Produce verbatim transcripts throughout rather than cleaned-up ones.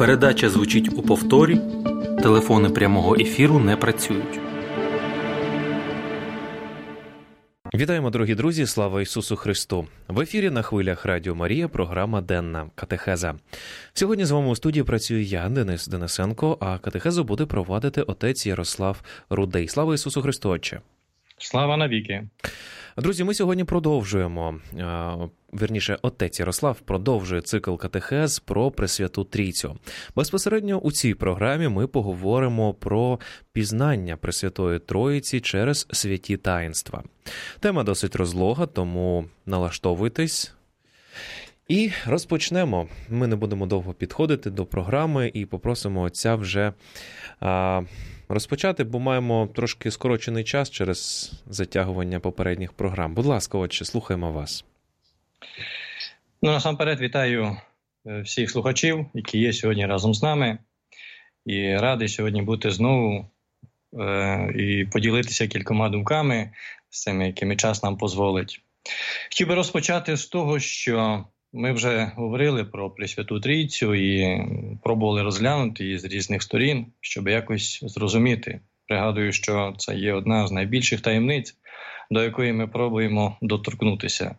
Передача звучить у повторі. Телефони прямого ефіру не працюють. Вітаємо, дорогі друзі! Слава Ісусу Христу! В ефірі на хвилях Радіо Марія програма «Денна катехеза». Сьогодні з вами у студії працюю я, Денис Денисенко, а катехезу буде провадити отець Ярослав Рудий. Слава Ісусу Христу, Отче! Слава навіки! Друзі, ми сьогодні продовжуємо, вірніше, отець Ярослав продовжує цикл катехез про Пресвяту Трійцю. Безпосередньо у цій програмі ми поговоримо про пізнання Пресвятої Троїці через святі таїнства. Тема досить розлога, тому налаштовуйтесь. І розпочнемо. Ми не будемо довго підходити до програми і попросимо отця вже а, розпочати, бо маємо трошки скорочений час через затягування попередніх програм. Будь ласка, отче, слухаємо вас. Ну, насамперед вітаю всіх слухачів, які є сьогодні разом з нами. І радий сьогодні бути знову е- і поділитися кількома думками з цими, якими час нам дозволить. Хотів би розпочати з того, що ми вже говорили про Пресвяту Трійцю і пробували розглянути її з різних сторін, щоб якось зрозуміти. Пригадую, що це є одна з найбільших таємниць, до якої ми пробуємо доторкнутися.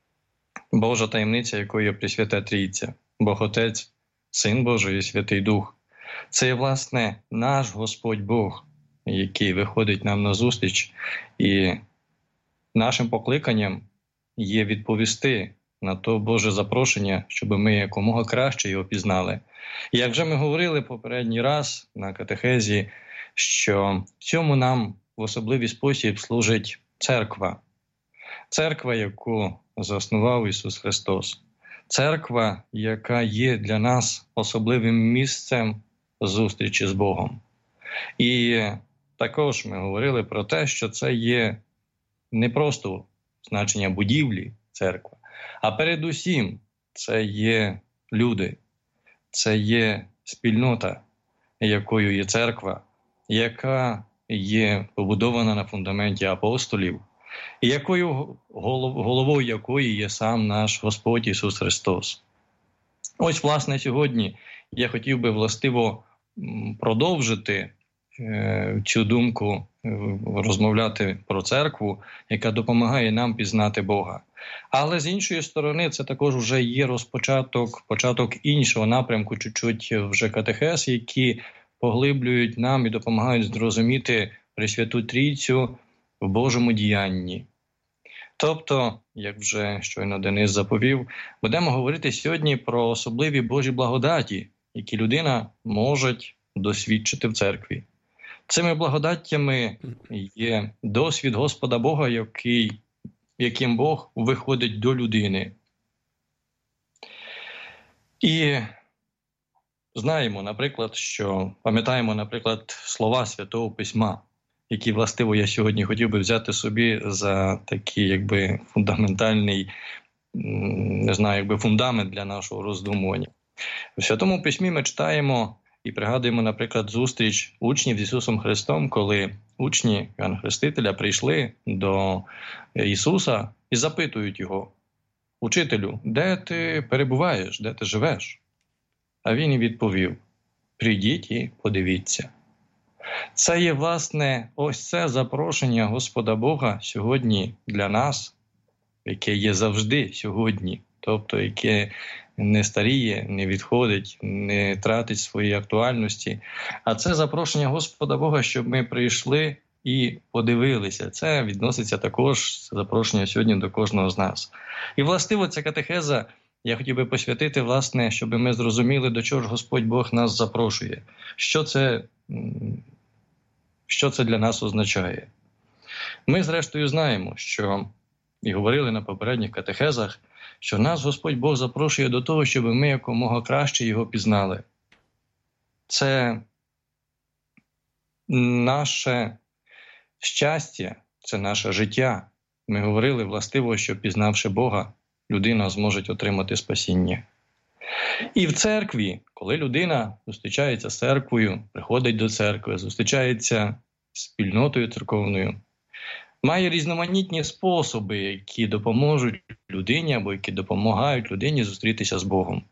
Божа таємниця, якою є Пресвята Трійця, Бог Отець, Син Божий і Святий Дух. Це є, власне, наш Господь Бог, який виходить нам назустріч, і нашим покликанням є відповісти на то Боже запрошення, щоб ми якомога краще його пізнали. І як вже ми говорили попередній раз на катехезі, що в цьому нам в особливий спосіб служить церква. Церква, яку заснував Ісус Христос. Церква, яка є для нас особливим місцем зустрічі з Богом. І також ми говорили про те, що це є не просто значення будівлі церкви, а передусім це є люди, це є спільнота, якою є церква, яка є побудована на фундаменті апостолів, і якою, головою якої є сам наш Господь Ісус Христос. Ось, власне, сьогодні я хотів би властиво продовжити е, цю думку, розмовляти про церкву, яка допомагає нам пізнати Бога. Але з іншої сторони, це також вже є розпочаток, початок іншого напрямку, чуть-чуть вже катехез, які поглиблюють нам і допомагають зрозуміти Пресвяту Трійцю в Божому діянні. Тобто, як вже щойно Денис заповів, будемо говорити сьогодні про особливі Божі благодаті, які людина може досвідчити в церкві. Цими благодаттями є досвід Господа Бога, який, яким Бог виходить до людини. І знаємо, наприклад, що пам'ятаємо, наприклад, слова Святого Письма, які, властиво, я сьогодні хотів би взяти собі за такий, якби, фундаментальний, не знаю, якби фундамент для нашого роздумування. В Святому Письмі ми читаємо і пригадуємо, наприклад, зустріч учнів з Ісусом Христом, коли учні Іоанна Хрестителя прийшли до Ісуса і запитують Його: «Учителю, де ти перебуваєш, де ти живеш?» А Він і відповів: «Прийдіть і подивіться». Це є, власне, ось це запрошення Господа Бога сьогодні для нас, яке є завжди сьогодні, тобто яке не старіє, не відходить, не тратить своєї актуальності. А це запрошення Господа Бога, щоб ми прийшли і подивилися. Це відноситься також, це запрошення сьогодні до кожного з нас. І, властиво, ця катехеза я хотів би посвятити, власне, щоб ми зрозуміли, до чого ж Господь Бог нас запрошує. Що це, що це для нас означає? Ми, зрештою, знаємо, що, і говорили на попередніх катехезах, що нас Господь Бог запрошує до того, щоб ми якомога краще Його пізнали. Це наше щастя, це наше життя. Ми говорили, властиво, що, пізнавши Бога, людина зможе отримати спасіння. І в церкві, коли людина зустрічається з церквою, приходить до церкви, зустрічається з спільнотою церковною, має різноманітні способи, які допоможуть людині або які допомагають людині зустрітися з Богом.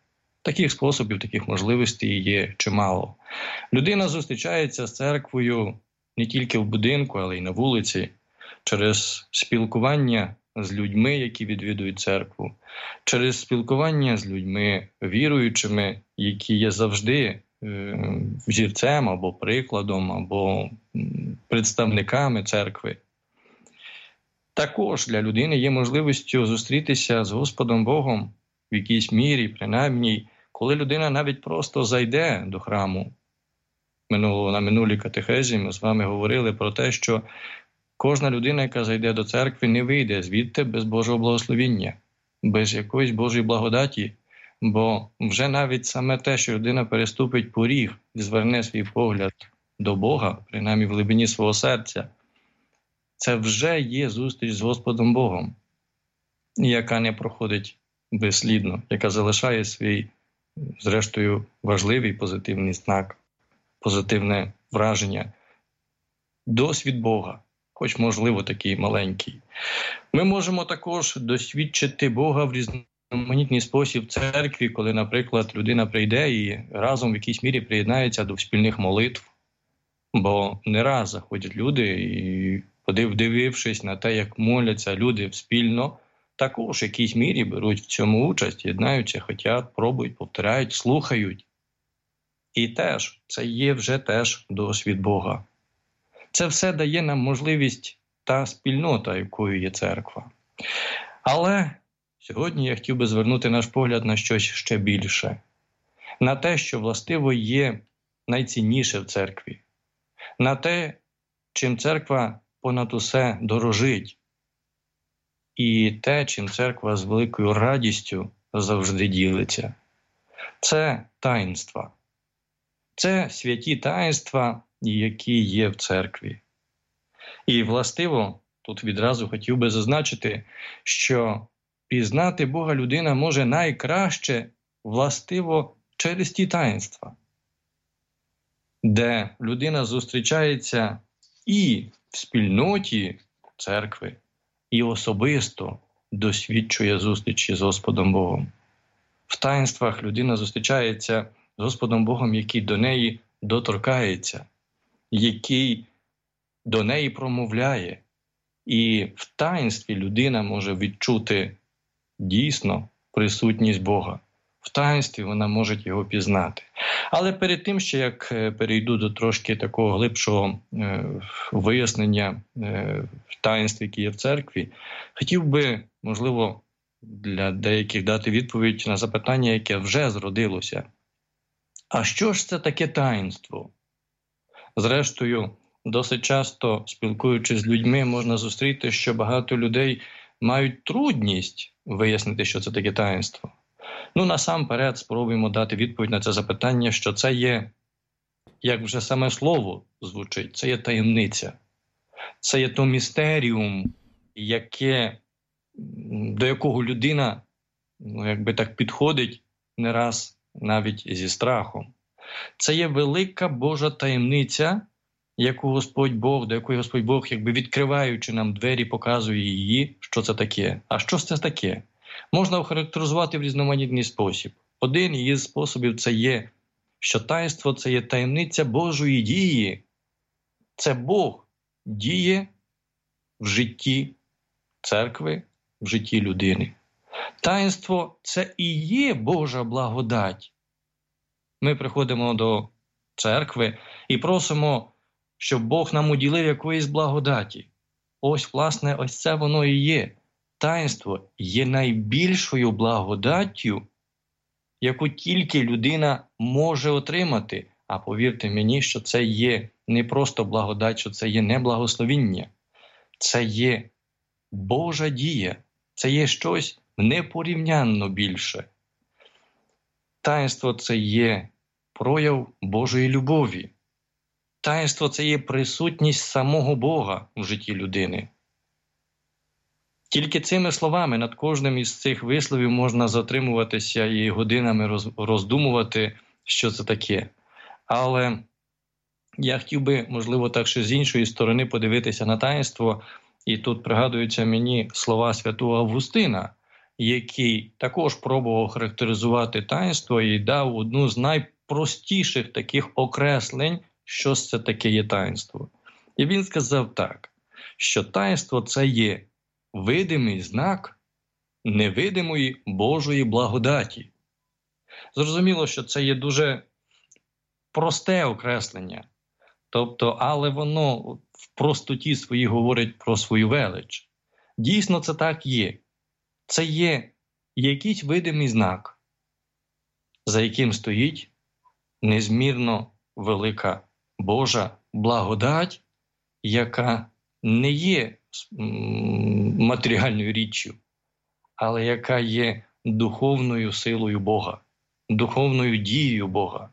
Таких способів, таких можливостей є чимало. Людина зустрічається з церквою не тільки в будинку, але й на вулиці, через спілкування з людьми, які відвідують церкву, через спілкування з людьми віруючими, які є завжди е, взірцем або прикладом, або представниками церкви. Також для людини є можливістю зустрітися з Господом Богом в якійсь мірі, принаймні, коли людина навіть просто зайде до храму. Минуло, на минулій катехезі ми з вами говорили про те, що кожна людина, яка зайде до церкви, не вийде звідти без Божого благословіння, без якоїсь Божої благодаті, бо вже навіть саме те, що людина переступить поріг і зверне свій погляд до Бога, принаймні в глибині свого серця, це вже є зустріч з Господом Богом, яка не проходить безслідно, яка залишає свій, зрештою, важливий позитивний знак, позитивне враження, досвід Бога, хоч, можливо, такий маленький. Ми можемо також досвідчити Бога в різноманітний спосіб в церкві, коли, наприклад, людина прийде і разом в якійсь мірі приєднається до спільних молитв, бо не раз заходять люди і, подивившись на те, як моляться люди спільно, також в якійсь мірі беруть в цьому участь, єднаються, хочуть, пробують, повторяють, слухають. І теж, це є вже теж досвід Бога. Це все дає нам можливість та спільнота, якою є церква. Але сьогодні я хотів би звернути наш погляд на щось ще більше. На те, що властиво є найцінніше в церкві. На те, чим церква понад усе дорожить. І те, чим церква з великою радістю завжди ділиться. Це таїнства. Це святі таїнства, які є в церкві. І властиво, тут відразу хотів би зазначити, що пізнати Бога людина може найкраще, властиво, через ті таїнства, де людина зустрічається і в спільноті церкви, і особисто досвідчує зустрічі з Господом Богом. В таїнствах людина зустрічається з Господом Богом, який до неї доторкається, який до неї промовляє. І в таїнстві людина може відчути дійсно присутність Бога. В таїнстві вона може його пізнати. Але перед тим, ще як перейду до трошки такого глибшого е, вияснення е, в таїнстві, які є в церкві, хотів би, можливо, для деяких дати відповідь на запитання, яке вже зродилося. А що ж це таке таїнство? Зрештою, досить часто, спілкуючись з людьми, можна зустріти, що багато людей мають трудність вияснити, що це таке таїнство. Ну, насамперед, спробуємо дати відповідь на це запитання, що це є, як вже саме слово звучить, це є таємниця. Це є то містеріум, яке, до якого людина, ну, якби так підходить не раз навіть зі страхом. Це є велика Божа таємниця, яку Господь Бог, до якої Господь Бог, якби відкриваючи нам двері, показує її, що це таке. А що ж це таке? Можна охарактеризувати в різноманітний спосіб. Один із способів це є, що таїнство – це є таємниця Божої дії. Це Бог діє в житті церкви, в житті людини. Таїнство – це і є Божа благодать. Ми приходимо до церкви і просимо, щоб Бог нам уділив якоїсь благодаті. Ось, власне, ось це воно і є. Таїнство є найбільшою благодаттю, яку тільки людина може отримати. А повірте мені, що це є не просто благодать, що це є не благословіння. Це є Божа дія. Це є щось непорівнянно більше. Таїнство – це є прояв Божої любові. Таїнство – це є присутність самого Бога в житті людини. Тільки цими словами над кожним із цих висловів можна затримуватися і годинами роздумувати, що це таке. Але я хотів би, можливо, так ще з іншої сторони подивитися на таїнство. І тут пригадуються мені слова святого Августина, який також пробував характеризувати таїнство і дав одну з найпростіших таких окреслень, що це таке є таїнство. І він сказав так, що таїнство – це є видимий знак невидимої Божої благодаті. Зрозуміло, що це є дуже просте окреслення, тобто, але воно в простоті своїй говорить про свою велич. Дійсно, це так є. Це є якийсь видимий знак, за яким стоїть незмірно велика Божа благодать, яка не є матеріальною річчю, але яка є духовною силою Бога, духовною дією Бога,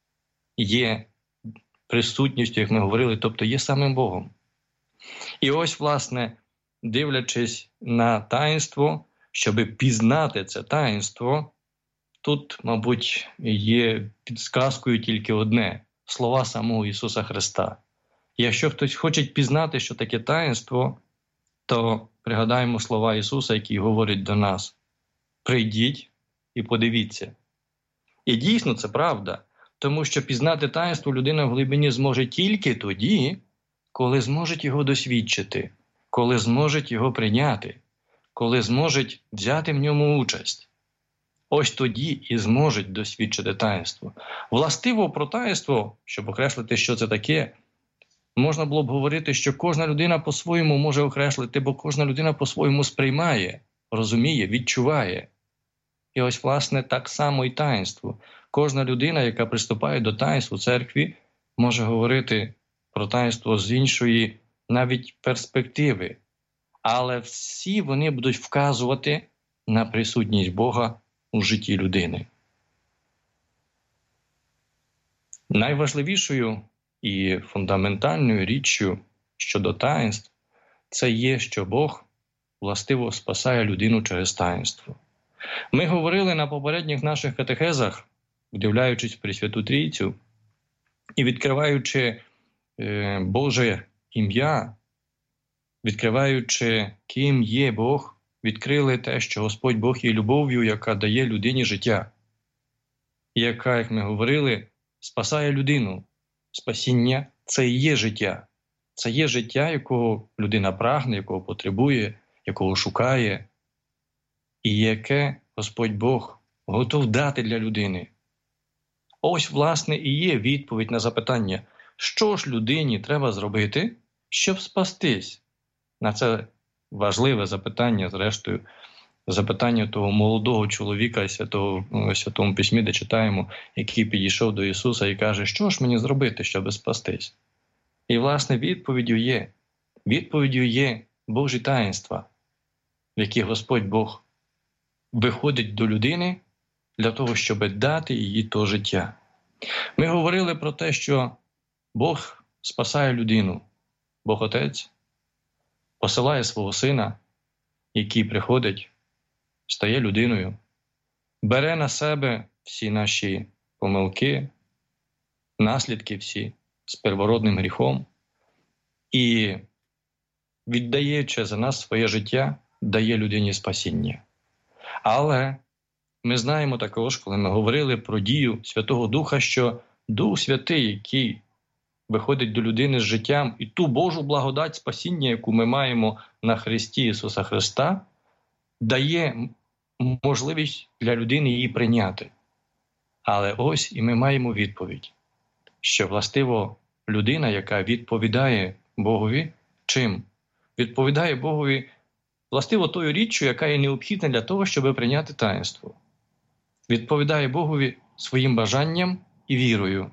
є присутністю, як ми говорили, тобто є самим Богом. І ось, власне, дивлячись на таїнство, щоб пізнати це таїнство, тут, мабуть, є підсказкою тільки одне – слова самого Ісуса Христа. Якщо хтось хоче пізнати, що таке таїнство, то пригадаємо слова Ісуса, які говорять до нас: «Прийдіть і подивіться». І дійсно це правда, тому що пізнати таїнство людина в глибині зможе тільки тоді, коли зможе його досвідчити, коли зможе його прийняти, коли зможе взяти в ньому участь. Ось тоді і зможуть досвідчити таїнство. Властиво про таїнство, щоб окреслити, що це таке, можна було б говорити, що кожна людина по-своєму може окреслити, бо кожна людина по-своєму сприймає, розуміє, відчуває. І ось, власне, так само і таїнство. Кожна людина, яка приступає до таїнств у церкві, може говорити про таїнство з іншої навіть перспективи. Але всі вони будуть вказувати на присутність Бога у житті людини. Найважливішою і фундаментальною річчю щодо таїнств це є, що Бог властиво спасає людину через таїнство. Ми говорили на попередніх наших катехезах, вдивляючись в Пресвяту Трійцю і відкриваючи е, Боже ім'я, відкриваючи, ким є Бог, відкрили те, що Господь Бог є любов'ю, яка дає людині життя, яка, як ми говорили, спасає людину. Спасіння – це і є життя. Це є життя, якого людина прагне, якого потребує, якого шукає, і яке Господь Бог готов дати для людини. Ось, власне, і є відповідь на запитання, що ж людині треба зробити, щоб спастись? На це важливе запитання, зрештою, запитання того молодого чоловіка, святого, в Святому Письмі, де читаємо, який підійшов до Ісуса і каже, що ж мені зробити, щоб спастись? І, власне, відповіддю є, відповіддю є Божі таїнства, в які Господь Бог виходить до людини для того, щоб дати їй то життя. Ми говорили про те, що Бог спасає людину. Бог Отець посилає свого Сина, який приходить, стає людиною, бере на себе всі наші помилки, наслідки всі з первородним гріхом і, віддаючи за нас своє життя, дає людині спасіння. Але ми знаємо також, коли ми говорили про дію Святого Духа, що Дух Святий, який виходить до людини з життям, і ту Божу благодать спасіння, яку ми маємо на Христі Ісуса Христа, дає можливість для людини її прийняти. Але ось і ми маємо відповідь, що властиво людина, яка відповідає Богові, чим? Відповідає Богові властиво тою річчю, яка є необхідна для того, щоб прийняти таїнство. Відповідає Богові своїм бажанням і вірою.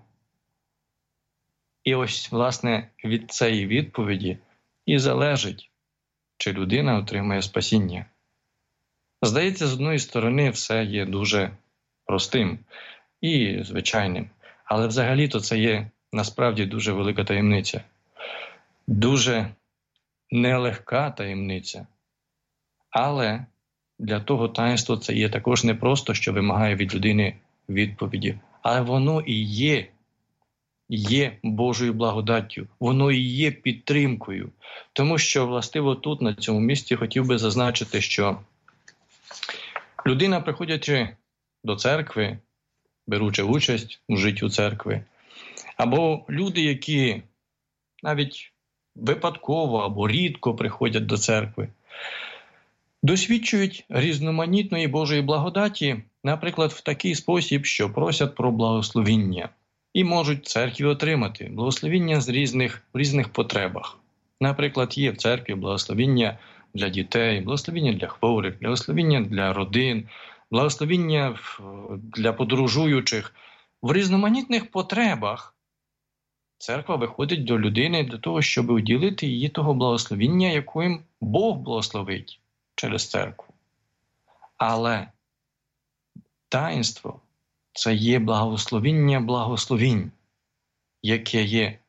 І ось, власне, від цієї відповіді і залежить, чи людина отримає спасіння. Здається, з одної сторони все є дуже простим і звичайним, але взагалі-то це є насправді дуже велика таємниця. Дуже нелегка таємниця. Але для того таїнства це є також не просто, що вимагає від людини відповіді, але воно і є, є Божою благодаттю, воно і є підтримкою. Тому що, властиво, тут, на цьому місці, хотів би зазначити, що Людина, приходячи до церкви, беручи участь у життю церкви, або люди, які навіть випадково або рідко приходять до церкви, досвідчують різноманітної Божої благодаті, наприклад, в такий спосіб, що просять про благословіння і можуть церкві отримати благословіння з різних, в різних потребах. Наприклад, є в церкві благословіння для дітей, благословіння для хворих, благословіння для родин, благословіння для подорожуючих. В різноманітних потребах церква виходить до людини для того, щоб уділити її того благословіння, яким Бог благословить через церкву. Але таїнство – це є благословіння благословінь, яке є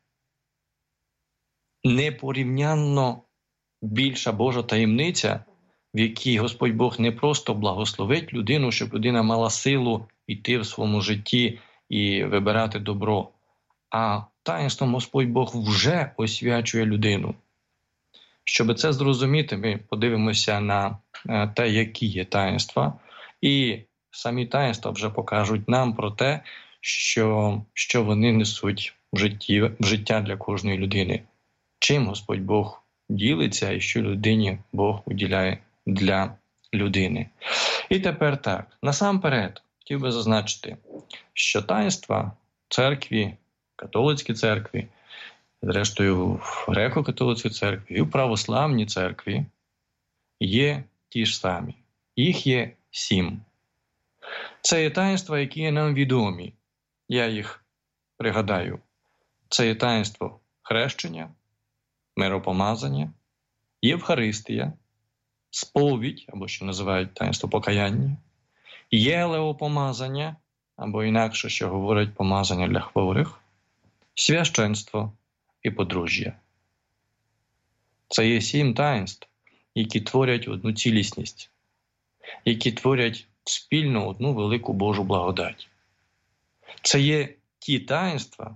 непорівнянно більша Божа таємниця, в якій Господь Бог не просто благословить людину, щоб людина мала силу йти в своєму житті і вибирати добро, а таїнством Господь Бог вже освячує людину. Щоб це зрозуміти, ми подивимося на те, які є таїнства, і самі таїнства вже покажуть нам про те, що, що вони несуть в, житті, в життя для кожної людини. Чим Господь Бог ділиться і що людині Бог уділяє для людини. І тепер так, насамперед, хотів би зазначити, що таїнства в церкві, католицькій церкві, зрештою в греко-католицькій церкві і в православній церкві є ті ж самі. Їх є сім. Це є таїнства, які є нам відомі. Я їх пригадаю. Це є таїнство хрещення, миропомазання, Євхаристія, сповідь, або що називають таїнство покаяння, єлеопомазання, або інакше, що говорять помазання для хворих, священство і подружжя. Це є сім таїнств, які творять одну цілісність, які творять спільно одну велику Божу благодать. Це є ті таїнства,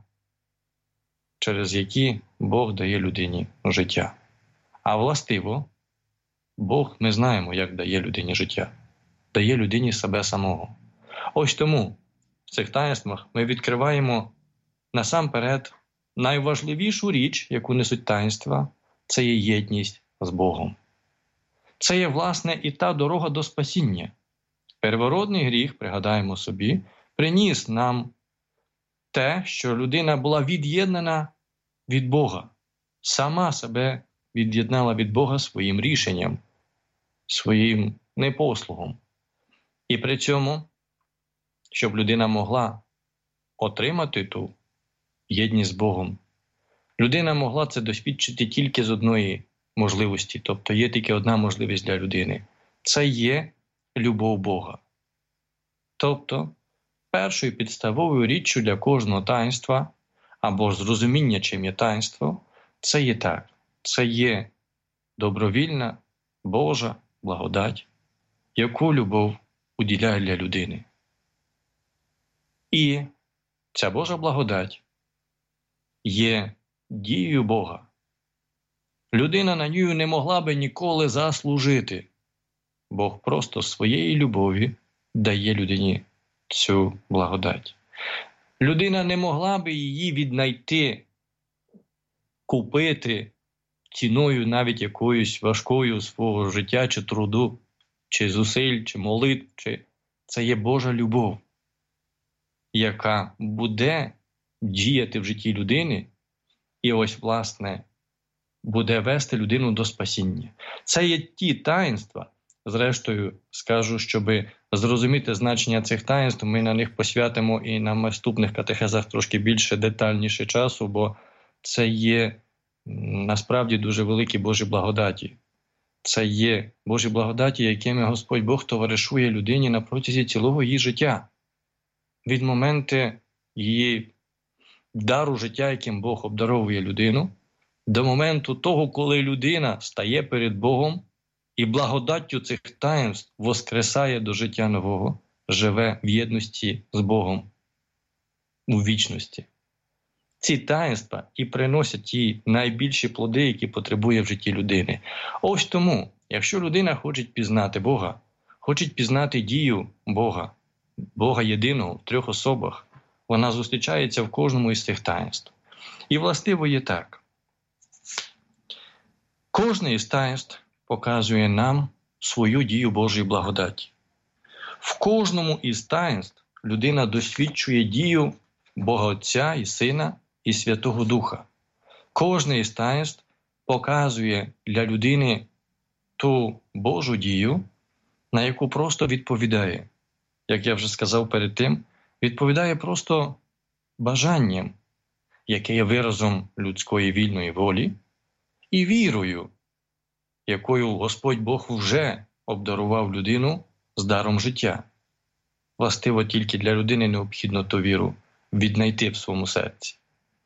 через які Бог дає людині життя. А властиво, Бог, ми знаємо, як дає людині життя. Дає людині себе самого. Ось тому в цих таїнствах ми відкриваємо насамперед найважливішу річ, яку несуть таїнства, це є єдність з Богом. Це є, власне, і та дорога до спасіння. Первородний гріх, пригадаємо собі, приніс нам те, що людина була від'єднана від Бога. Сама себе від'єднала від Бога своїм рішенням, своїм непослухом. І при цьому, щоб людина могла отримати ту єдність з Богом, людина могла це досвідчити тільки з одної можливості, тобто є тільки одна можливість для людини. Це є любов Бога. Тобто, першою підставовою річчю для кожного таїнства, або зрозуміння, чим є таїнство, це є так. Це є добровільна Божа благодать, яку любов уділяє для людини. І ця Божа благодать є дією Бога. Людина на нього не могла би ніколи заслужити. Бог просто своєї любові дає людині цю благодать. Людина не могла би її віднайти, купити ціною навіть якоюсь важкою свого життя чи труду, чи зусиль, чи молитв. Чи... Це є Божа любов, яка буде діяти в житті людини і ось, власне, буде вести людину до спасіння. Це є ті таїнства, зрештою, скажу, щоб зрозуміти значення цих таїнств, ми на них посвятимо і на наступних катехезах трошки більше, детальніше часу, бо це є насправді дуже великі Божі благодаті. Це є Божі благодаті, якими Господь Бог товаришує людині на протязі цілого її життя. Від моменту її дару життя, яким Бог обдаровує людину, до моменту того, коли людина стає перед Богом і благодаттю цих таїнств воскресає до життя нового, живе в єдності з Богом у вічності. Ці таїнства і приносять ті найбільші плоди, які потребує в житті людини. Ось тому, якщо людина хоче пізнати Бога, хочуть пізнати дію Бога, Бога єдиного в трьох особах, вона зустрічається в кожному із цих таїнств. І властиво є так. Кожне із таїнств показує нам свою дію Божої благодаті. В кожному із таїнств людина досвідчує дію Бога Отця і Сина і Святого Духа. Кожне із таїнств показує для людини ту Божу дію, на яку просто відповідає. Як я вже сказав перед тим, відповідає просто бажанням, яке є виразом людської вільної волі, і вірою, якою Господь Бог вже обдарував людину з даром життя. Властиво тільки для людини необхідно ту віру віднайти в своєму серці.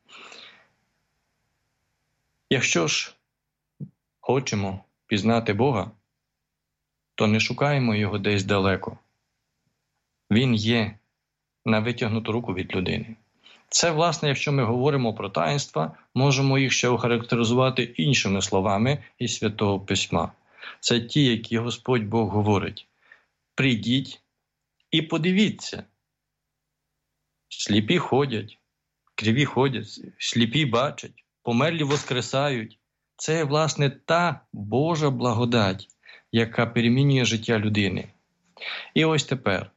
Якщо ж хочемо пізнати Бога, то не шукаємо Його десь далеко. Він є на витягнуту руку від людини. Це, власне, якщо ми говоримо про таїнства, можемо їх ще охарактеризувати іншими словами із Святого Письма. Це ті, які Господь Бог говорить. Прийдіть і подивіться. Сліпі ходять, криві ходять, сліпі бачать, померлі воскресають. Це, власне, та Божа благодать, яка перемінює життя людини. І ось тепер.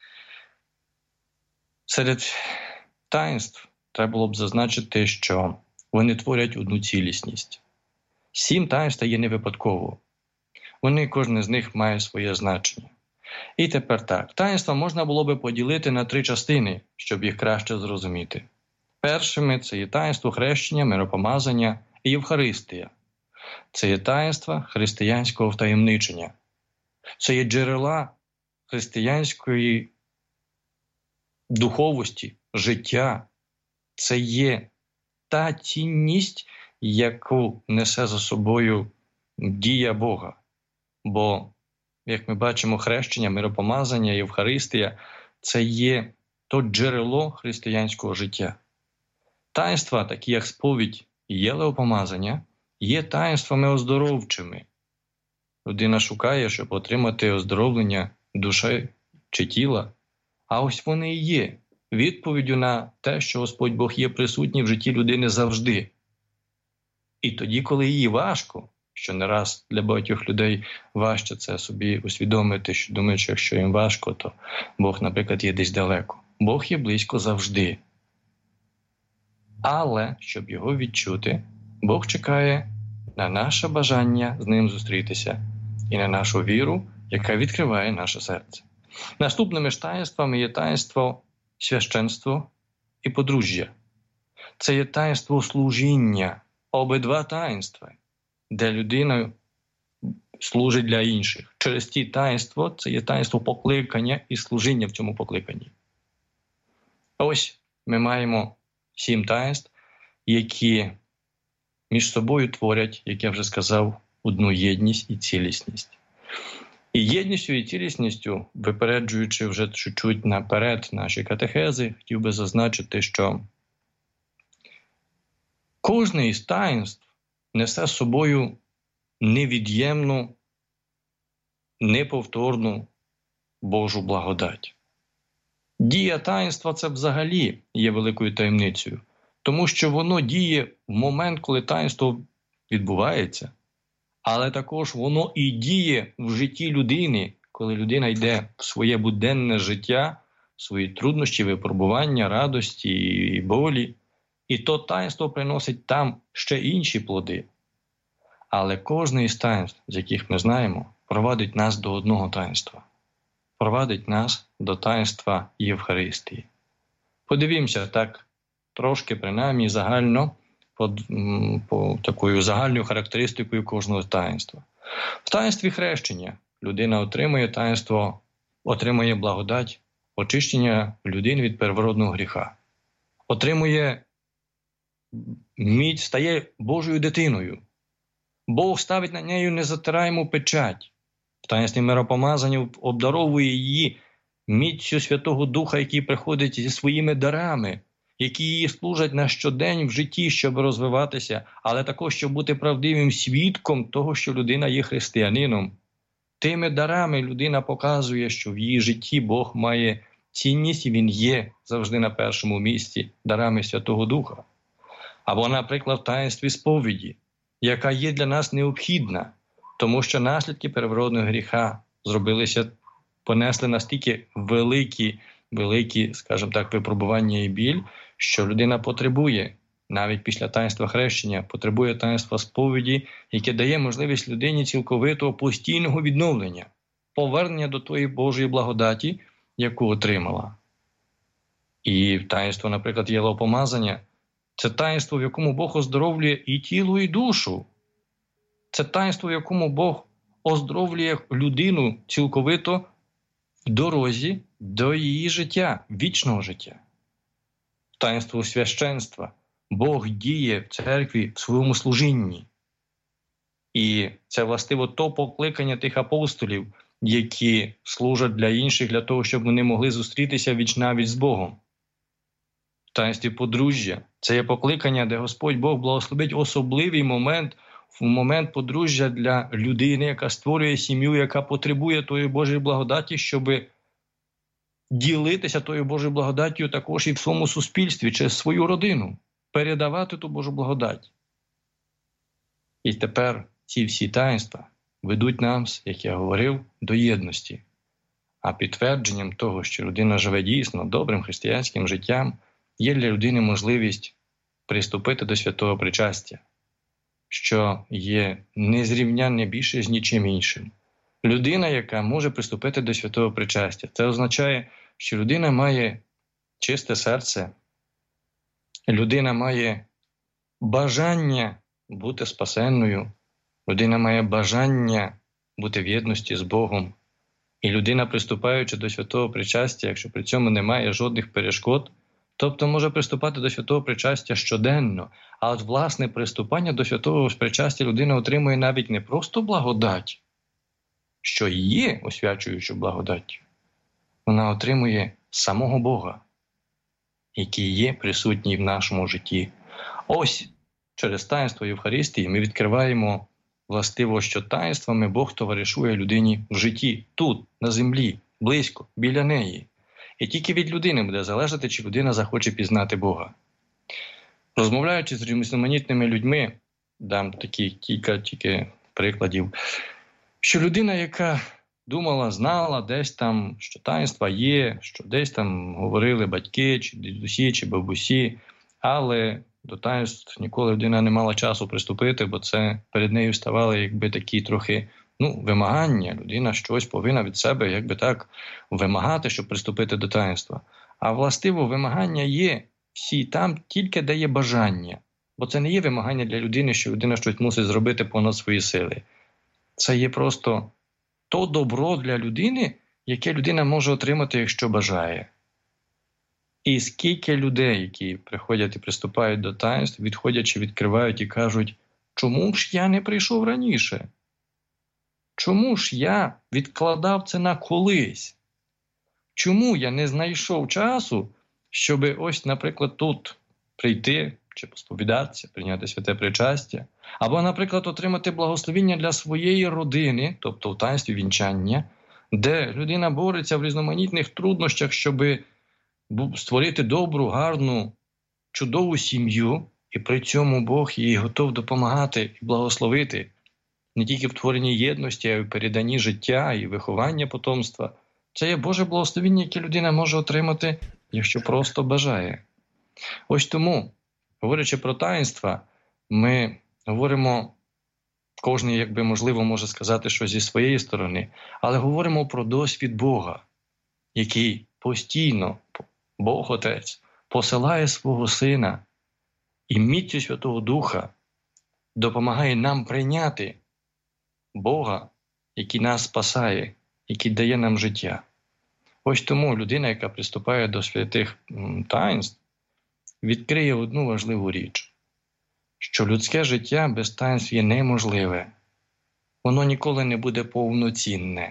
Серед таїнств треба було б зазначити, що вони творять одну цілісність. Сім таїнств є не випадково. Вони, кожне з них має своє значення. І тепер так. Таїнства можна було би поділити на три частини, щоб їх краще зрозуміти. Першими – це є таїнство хрещення, миропомазання і Євхаристія. Це є таїнства християнського втаємничення. Це є джерела християнської духовості, життя. Це є та цінність, яку несе за собою дія Бога. Бо, як ми бачимо, хрещення, миропомазання, Євхаристія – це є то джерело християнського життя. Таїнства, такі як сповідь і єлеопомазання, є таїнствами оздоровчими. Людина шукає, щоб отримати оздоровлення душі чи тіла, а ось вони і є відповіддю на те, що Господь Бог є присутній в житті людини завжди. І тоді, коли їй важко, що не раз для багатьох людей важче це собі усвідомити, що думають, що якщо їм важко, то Бог, наприклад, є десь далеко. Бог є близько завжди. Але, щоб його відчути, Бог чекає на наше бажання з ним зустрітися і на нашу віру, яка відкриває наше серце. Наступними ж таїнствами є таїнство священство і подружжя. Це є таїнство служіння, обидва таїнства, де людина служить для інших. Через ті таїнство це є таїнство покликання і служіння в цьому покликанні. Ось ми маємо сім таїнств, які між собою творять, як я вже сказав, одну єдність і цілісність. І єдністю і цілісністю, випереджуючи вже чуть-чуть наперед наші катехези, хотів би зазначити, що кожне із таїнств несе з собою невід'ємну, неповторну Божу благодать. Дія таїнства – це взагалі є великою таємницею, тому що воно діє в момент, коли таїнство відбувається, але також воно і діє в житті людини, коли людина йде в своє буденне життя, в свої труднощі, випробування, радості і болі. І то таїнство приносить там ще інші плоди. Але кожне із таїнств, з яких ми знаємо, провадить нас до одного таїнства. Провадить нас до таїнства Євхаристії. Подивімося так, трошки, принаймні, загально, по, по такою загальною характеристикою кожного таїнства. В таїнстві хрещення людина отримує таїнство, отримує благодать, очищення людини від первородного гріха. Отримує міць, стає Божою дитиною. Бог ставить на неї незатираєму печать. В таїнстві миропомазання обдаровує її міццю Святого Духа, який приходить зі своїми дарами, які їй служать на щодень в житті, щоб розвиватися, але також, щоб бути правдивим свідком того, що людина є християнином. Тими дарами людина показує, що в її житті Бог має цінність і Він є завжди на першому місці дарами Святого Духа. Або, наприклад, в таїнстві сповіді, яка є для нас необхідна, тому що наслідки первородного гріха зробилися, понесли настільки великі, великі, скажімо так, випробування і біль, що людина потребує, навіть після таїнства хрещення, потребує таїнства сповіді, яке дає можливість людині цілковитого постійного відновлення, повернення до тої Божої благодаті, яку отримала. І таїнство, наприклад, єлеопомазання – це таїнство, в якому Бог оздоровлює і тіло, і душу. Це таїнство, в якому Бог оздоровлює людину цілковито в дорозі до її життя, вічного життя. Таїнство священства. Бог діє в церкві в своєму служінні. І це, властиво, то покликання тих апостолів, які служать для інших, для того, щоб вони могли зустрітися віч-навіч з Богом. В таїнстві подружжя – це є покликання, де Господь Бог благословить особливий момент, в момент подружжя для людини, яка створює сім'ю, яка потребує тої Божої благодаті, щоб ділитися тою Божою благодаттю також і в своєму суспільстві, через свою родину, передавати ту Божу благодать. І тепер ці всі таїнства ведуть нас, як я говорив, до єдності. А підтвердженням того, що людина живе дійсно добрим християнським життям, є для людини можливість приступити до святого причастя, що є незрівнянне більше з нічим іншим. Людина, яка може приступити до святого причастя, це означає, що людина має чисте серце, людина має бажання бути спасенною, людина має бажання бути в єдності з Богом. І людина, приступаючи до святого причастя, якщо при цьому немає жодних перешкод, тобто може приступати до святого причастя щоденно, а от власне приступання до святого причастя людина отримує навіть не просто благодать, що і є освячуючою благодаттю, вона отримує самого Бога, який є присутній в нашому житті. Ось через таїнство Євхаристії ми відкриваємо властиво, що таїнствами Бог товаришує людині в житті, тут, на землі, близько, біля неї. І тільки від людини буде залежати, чи людина захоче пізнати Бога. Розмовляючи з різноманітними людьми, дам такі кілька тільки прикладів, що людина, яка думала, знала десь там, що таїнства є, що десь там говорили батьки, чи дідусі, чи бабусі, але до таїнств ніколи людина не мала часу приступити, бо це перед нею ставали якби такі трохи ну, вимагання. Людина щось повинна від себе якби так вимагати, щоб приступити до таїнства. А властиво вимагання є всі там, тільки де є бажання. Бо це не є вимагання для людини, що людина щось мусить зробити понад свої сили. Це є просто то добро для людини, яке людина може отримати, якщо бажає. І скільки людей, які приходять і приступають до таїнств, відходячи, відкривають і кажуть, чому ж я не прийшов раніше? Чому ж я відкладав це на колись? Чому я не знайшов часу, щоб ось, наприклад, тут прийти, чи посповідатися, прийняти святе причастя, або, наприклад, отримати благословіння для своєї родини, тобто в таїнстві вінчання, де людина бореться в різноманітних труднощах, щоб створити добру, гарну, чудову сім'ю, і при цьому Бог їй готов допомагати і благословити не тільки в творенні єдності, а й в переданні життя і виховання потомства. Це є Боже благословіння, яке людина може отримати, якщо просто бажає. Ось тому, говорячи про таїнства, ми говоримо, кожен, якби можливо, може сказати щось зі своєї сторони, але говоримо про досвід Бога, який постійно, Бог Отець, посилає свого Сина і міцю Святого Духа допомагає нам прийняти Бога, який нас спасає, який дає нам життя. Ось тому людина, яка приступає до святих таїнств, відкриє одну важливу річ, що людське життя без таїнств є неможливе. Воно ніколи не буде повноцінне.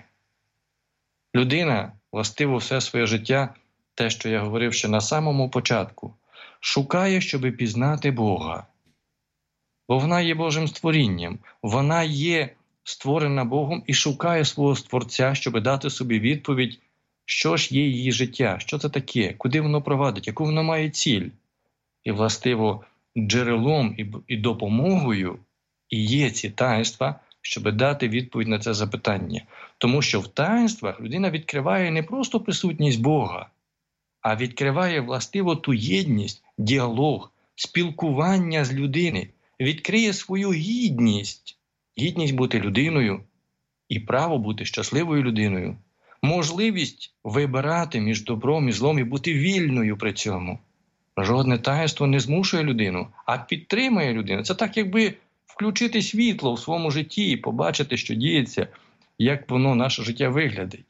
Людина, властиво все своє життя, те, що я говорив ще на самому початку, шукає, щоб пізнати Бога. Бо вона є Божим створінням, вона є створена Богом і шукає свого Створця, щоб дати собі відповідь, що ж є її життя, що це таке, куди воно провадить, яку воно має ціль. І, властиво, джерелом і допомогою і є ці таїнства, щоб дати відповідь на це запитання. Тому що в таїнствах людина відкриває не просто присутність Бога, а відкриває, властиво, ту єдність, діалог, спілкування з людиною, відкриє свою гідність, гідність бути людиною і право бути щасливою людиною, можливість вибирати між добром і злом і бути вільною при цьому. Жодне таїнство не змушує людину, а підтримує людину. Це так, якби включити світло в своєму житті і побачити, що діється, як воно, наше життя виглядить.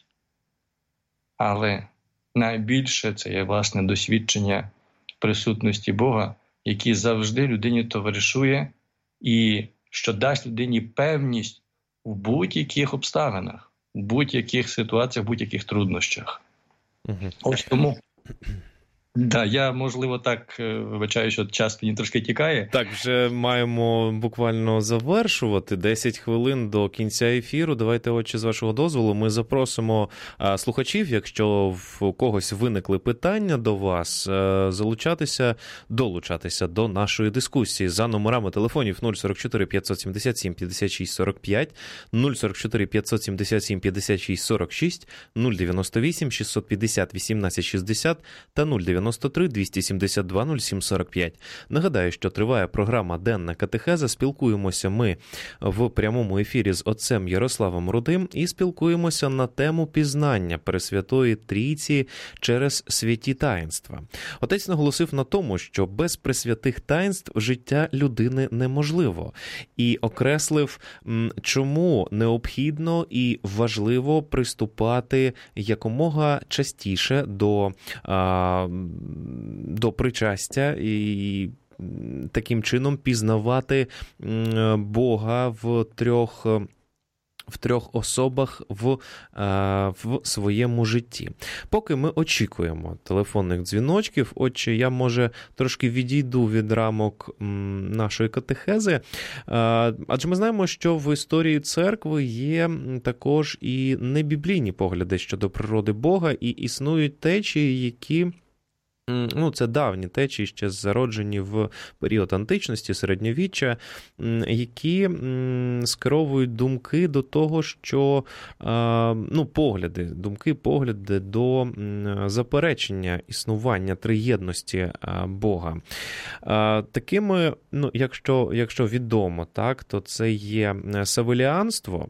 Але найбільше це є, власне, досвідчення присутності Бога, який завжди людині товаришує і що дасть людині певність в будь-яких обставинах, в будь-яких ситуаціях, в будь-яких труднощах. Угу. Ось тому... Да, я, можливо, так, вибачаю, що час мені трошки тікає. Так, вже маємо буквально завершувати. десять хвилин до кінця ефіру. Давайте, отче, з вашого дозволу, ми запросимо а, слухачів, якщо в когось виникли питання до вас, а, залучатися, долучатися до нашої дискусії за номерами телефонів нуль сорок чотири п'ятсот сімдесят сім п'ятдесят шість сорок п'ять, нуль сорок чотири п'ятсот сімдесят сім п'ятдесят шість сорок шість, нуль дев'яносто вісім шістсот п'ятдесят вісімнадцять шістдесят та нуль дев'яносто три двісті сімдесят два нуль сім сорок п'ять. Нагадаю, що триває програма «Денна катехеза». Спілкуємося ми в прямому ефірі з отцем Ярославом Рудим і спілкуємося на тему пізнання Пресвятої Трійці через святі таїнства. Отець наголосив на тому, що без пресвятих таїнств життя людини неможливо. І окреслив, чому необхідно і важливо приступати якомога частіше до до причастя і таким чином пізнавати Бога в трьох в трьох особах в, в своєму житті. Поки ми очікуємо телефонних дзвіночків, отче, я, може, трошки відійду від рамок нашої катехези, адже ми знаємо, що в історії церкви є також і небіблійні погляди щодо природи Бога, і існують течії, які... Ну, це давні течії, ще зароджені в період античності, середньовіччя, які скеровують думки до того, що, ну, погляди, думки, погляди до заперечення існування триєдності Бога. Такими, ну, якщо, якщо відомо, так, то це є савеліанство,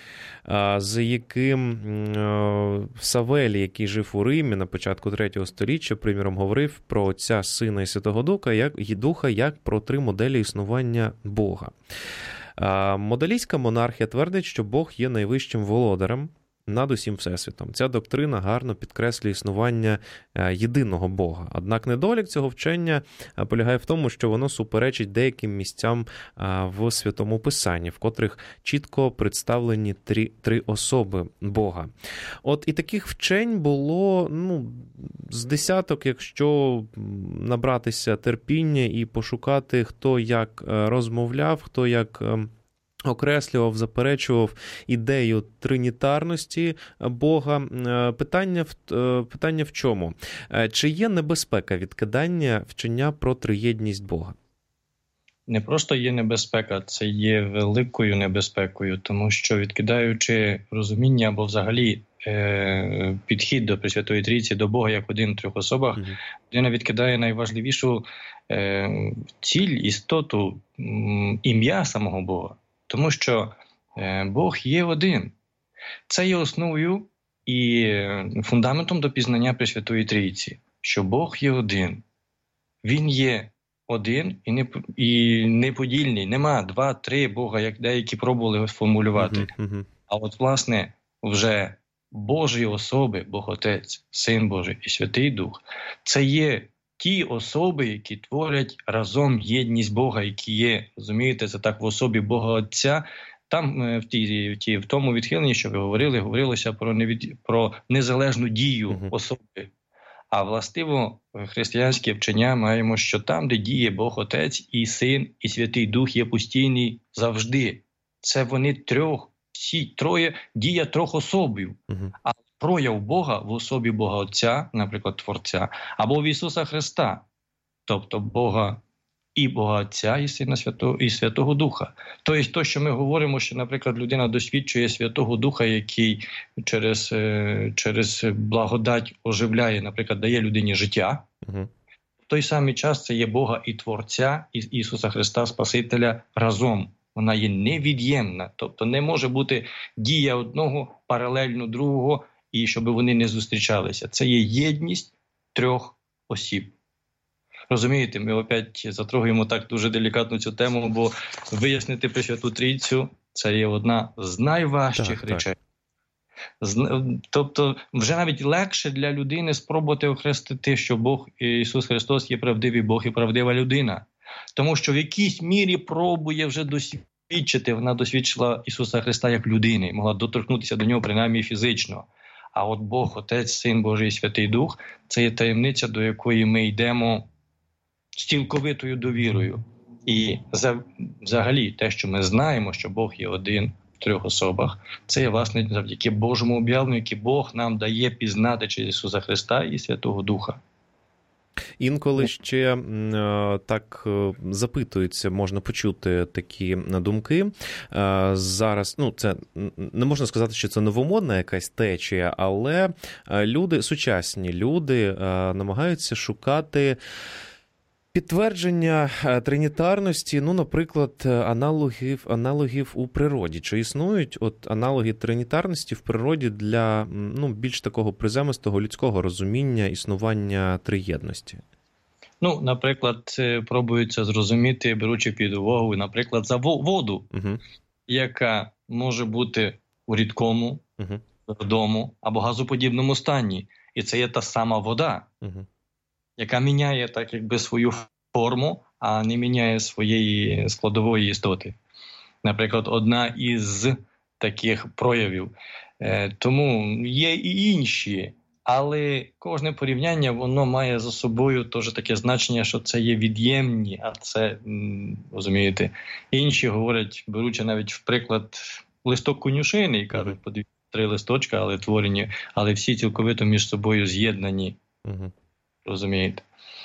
з яким Савелій, який жив у Римі на початку третього століття, приміром, говорив про Отця, Сина і Святого Духа як, і Духа як про три моделі існування Бога. Модалістська монархія твердить, що Бог є найвищим володарем над усім Всесвітом. Ця доктрина гарно підкреслює існування єдиного Бога. Однак недолік цього вчення полягає в тому, що воно суперечить деяким місцям в Святому Писанні, в котрих чітко представлені три, три особи Бога. От і таких вчень було, ну, з десяток, якщо набратися терпіння і пошукати, хто як розмовляв, хто як окреслював, заперечував ідею тринітарності Бога. Питання в, питання в чому? Чи є небезпека відкидання вчення про триєдність Бога? Не просто є небезпека, це є великою небезпекою, тому що, відкидаючи розуміння або взагалі е, підхід до Пресвятої Трійці, до Бога як один в трьох особах, mm-hmm. людина відкидає найважливішу е, ціль, істоту, м, ім'я самого Бога. Тому що е, Бог є один. Це є основою і фундаментом до пізнання Пресвятої Трійці, що Бог є один. Він є один і, не, і неподільний. Нема два, три Бога, як деякі пробували сформулювати. Uh-huh, uh-huh. А от, власне, вже Божі особи, Бог Отець, Син Божий і Святий Дух, це є ті особи, які творять разом єдність Бога, які є, розумієте, це так в особі Бога Отця. Там в, ті, в, ті, в тому відхиленні, що ви говорили, говорилося про, невід... про незалежну дію uh-huh. особи. А властиво християнське вчення маємо, що там, де діє Бог Отець і Син, і Святий Дух є постійний завжди. Це вони трьох всі троє дія трьох особів. Угу. А прояв Бога в особі Бога Отця, наприклад, Творця, або в Ісуса Христа, тобто Бога і Бога Отця, і Сина Святого, і Святого Духа. Тобто, то, що ми говоримо, що, наприклад, людина досвідчує Святого Духа, який через, через благодать оживляє, наприклад, дає людині життя, угу. в той самий час це є Бога і Творця, і Ісуса Христа, Спасителя разом. Вона є невід'ємна, тобто не може бути дія одного паралельно другого, і щоб вони не зустрічалися. Це є єдність трьох осіб. Розумієте, ми опять затрогаємо так дуже делікатну цю тему, бо вияснити Пресвяту Трійцю – це є одна з найважчих так, речей. Так. Тобто вже навіть легше для людини спробувати охрестити, що Бог, Ісус Христос є правдивий Бог і правдива людина. Тому що в якійсь мірі пробує вже досвідчити, вона досвідчила Ісуса Христа як людини, могла доторкнутися до Нього принаймні фізично. А от Бог, Отець, Син Божий і Святий Дух – це є таємниця, до якої ми йдемо з цілковитою довірою. І взагалі те, що ми знаємо, що Бог є один в трьох особах, це є, власне, завдяки Божому об'явленню, яке Бог нам дає пізнати через Ісуса Христа і Святого Духа. Інколи ще е, так е, запитуються, можна почути такі думки. Е, зараз, ну, це не можна сказати, що це новомодна якась течія, але люди, сучасні люди е, намагаються шукати підтвердження тринітарності, ну, наприклад, аналогів, аналогів у природі. Чи існують от аналоги тринітарності в природі для, ну, більш такого приземистого людського розуміння існування триєдності? Ну, наприклад, пробуються зрозуміти, беручи під увагу, наприклад, за воду, угу. яка може бути у рідкому, угу. твердому або газоподібному стані. І це є та сама вода. Угу. яка міняє так якби свою форму, а не міняє своєї складової істоти. Наприклад, одна із таких проявів. Тому є і інші, але кожне порівняння, воно має за собою теж таке значення, що це є від'ємні, а це, розумієте, інші говорять, беручи навіть в приклад листок конюшини, і кажуть, подивіться, три листочка, але творені, але всі цілковито між собою з'єднані. Uh-huh. Розумієте?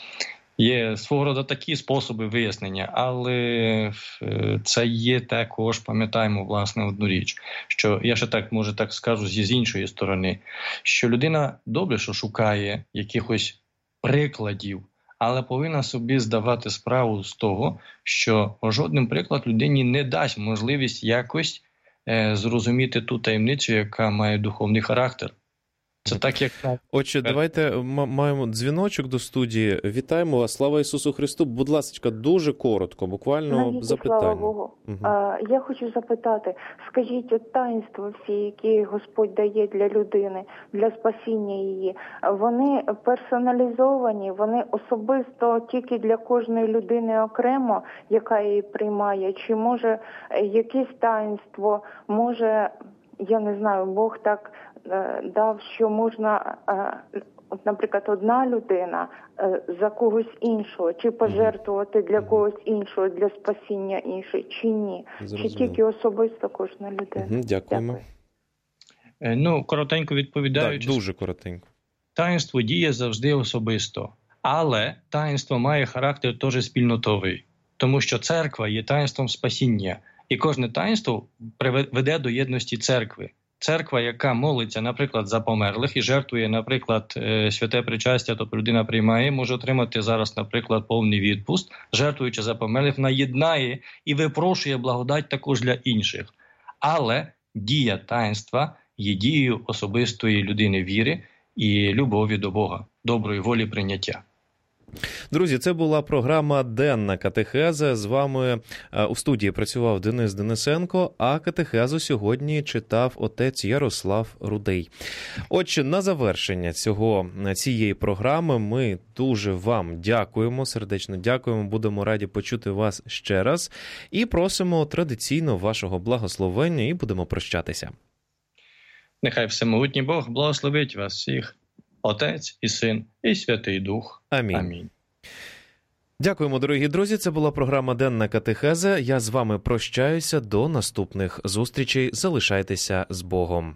Є свого роду такі способи вияснення, але це є також, пам'ятаємо, власне, одну річ, що я ще так, може так скажу, зі з іншої сторони, що людина добре, що шукає якихось прикладів, але повинна собі здавати справу з того, що жодним приклад людині не дасть можливість якось е, зрозуміти ту таємницю, яка має духовний характер. Це так, як... Отже, давайте маємо дзвіночок до студії. Вітаємо вас. Слава Ісусу Христу. Будь ласка, дуже коротко, буквально Навіки, запитання. Слава Богу. Угу. А, я хочу запитати, скажіть, от таїнства всі, які Господь дає для людини, для спасіння її, вони персоналізовані, вони особисто тільки для кожної людини окремо, яка її приймає? Чи може якесь таїнство, може, я не знаю, Бог так дав, що можна, от, наприклад, одна людина за когось іншого, чи пожертвувати для когось іншого, для спасіння іншої, чи ні? Зрозуміло. Чи тільки особисто кожна людина? Угу, дякуємо. Дякую. Ну, коротенько відповідаючи. Так, дуже коротенько. Таїнство діє завжди особисто, але таїнство має характер теж спільнотовий, тому що церква є таїнством спасіння, і кожне таїнство веде до єдності церкви. Церква, яка молиться, наприклад, за померлих і жертвує, наприклад, святе причастя, тобто людина приймає, може отримати зараз, наприклад, повний відпуст, жертвуючи за померлих, вона єднає і випрошує благодать також для інших. Але дія таїнства є дією особистої людини віри і любові до Бога, доброї волі прийняття. Друзі, це була програма «Денна катехеза». З вами у студії працював Денис Денисенко, а катехезу сьогодні читав отець Ярослав Рудий. Отже, на завершення цього, цієї програми ми дуже вам дякуємо, сердечно дякуємо, будемо раді почути вас ще раз і просимо традиційно вашого благословення і будемо прощатися. Нехай всемогутній Бог благословить вас всіх. Отець і Син, і Святий Дух. Амінь. Амінь. Дякуємо, дорогі друзі. Це була програма «Денна катехеза». Я з вами прощаюся. До наступних зустрічей. Залишайтеся з Богом.